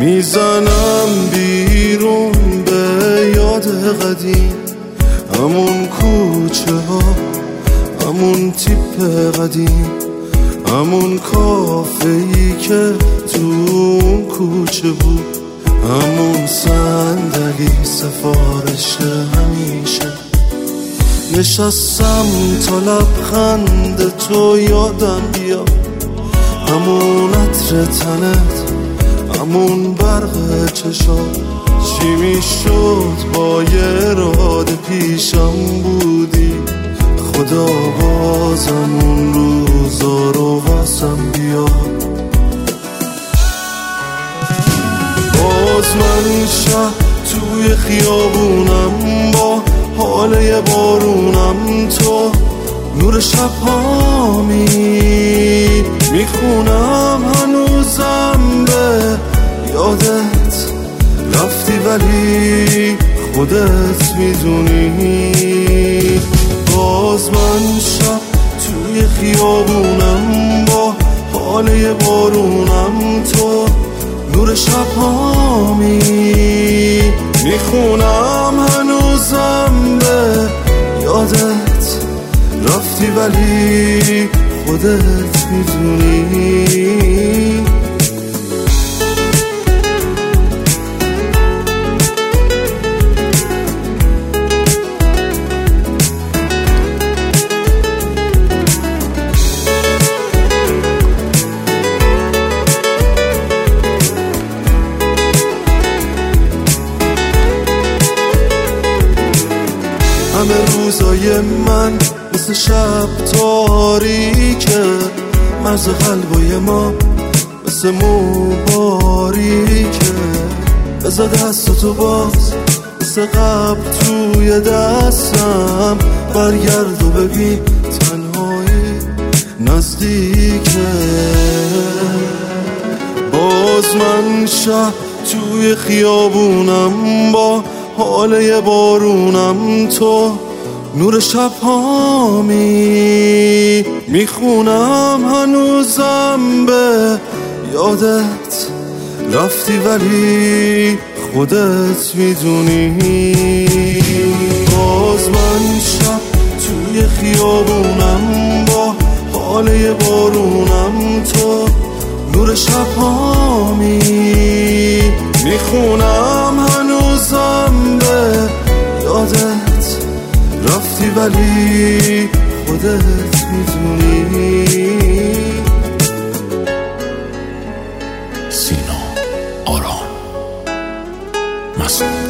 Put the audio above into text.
میزنم بیرون به یاد قدیم، همون کوچه ها، همون تیپ قدیم، همون کافه‌ای که تو اون کوچه بود، همون صندلی سفارش همیشه. نشستم تا لبخند تو یادم بیا، همون عطر تنت، همون برق چشات. چی میشد با یه اراده پیشم بودی، خدا بازم اون روزا رو واسم بیا. باز من شب توی خیابونم، با حال یه بارونم، تو نور شب هامی میخونم هنوزم به یادت رفتی ولی خودت میدونی. باز من شب توی خیابونم، با حال یه بارونم، تو نور شب هامی میخونم هنوزم به یادت رفتی ولی خودت میدونی. همه روزای من مثل شب تاریکه، مرز قلبای ما مثل مباریکه. بذار دستاتو باز مثل قبل توی دستم، برگرد و ببین تنهایی نزدیکه. باز من شب توی خیابونم، با حال یه بارونم، تو نور شب هامی میخونم هنوزم به یادت رفتی ولی خودت میدونی. باز من شب توی خیابونم، با حال یه بارونم، تو نور شب هامی میخونم هنوزم به یادت رفتی ولی خودت میدونی. سینا آرام مسئول